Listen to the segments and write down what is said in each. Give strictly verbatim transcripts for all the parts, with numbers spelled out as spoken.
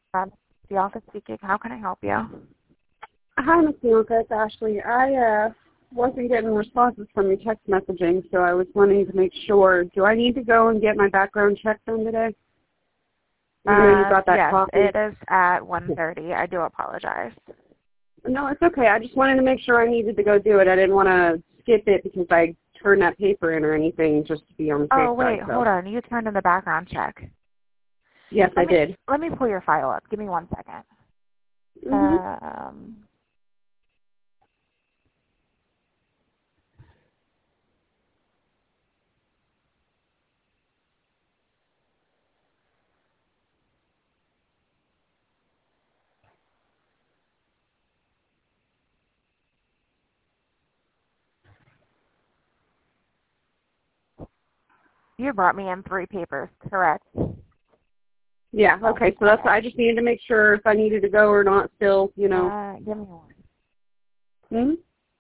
Um, the office speaking. How can I help you? Hi, Miss Bianca. It's Ashley. I uh, wasn't getting responses from your text messaging, so I was wanting to make sure. Do I need to go and get my background check done today? I know you Uh, got that yes, copy. it is at one thirty. I do apologize. No, it's okay. I just wanted to make sure I needed to go do it. I didn't want to skip it because I turned that paper in or anything just to be on the safe Oh, wait, side. So. hold on. You turned in the background check. Yes, Let I me, did. Let me pull your file up. Give me one second. Mm-hmm. Um, you brought me in three papers, correct? Yeah, okay. So that's, I just needed to make sure if I needed to go or not still, you know. Uh, give me one. Hmm?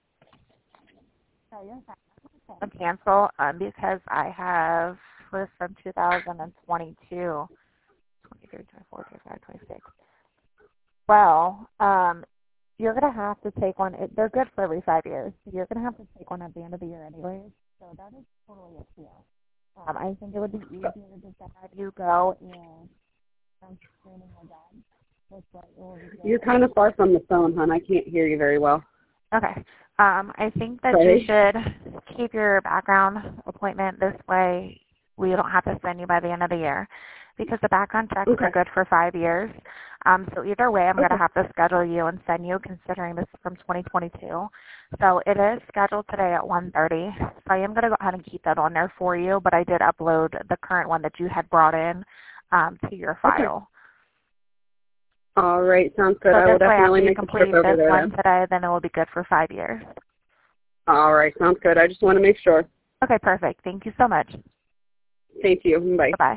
So you're fine. Cancel um, because I have for from two thousand twenty-two, twenty-three, twenty-four, twenty-five, twenty-six. Well, um, you're going to have to take one. It, they're good for every five years. You're going to have to take one at the end of the year anyways. So that is totally up to you. Um, I think it would be easier just to have you go and um, screening again. That's what it will be. You're kind of far from the phone, hon. I can't hear you very well. Okay. Um, I think that Sorry. you should keep your background appointment this way. We don't have to send you by the end of the year because the background checks Okay. are good for five years. Um, so either way, I'm Okay. going to have to schedule you and send you considering this is from twenty twenty-two. So it is scheduled today at one thirty. So I am going to go ahead and keep that on there for you, but I did upload the current one that you had brought in um, to your file. Okay. All right, sounds good. So I will this way, after definitely you make the trip complete over this there one then. today, then it will be good for five years. All right, sounds good. I just want to make sure. Okay, perfect. Thank you so much. Thank you. Bye. Bye-bye.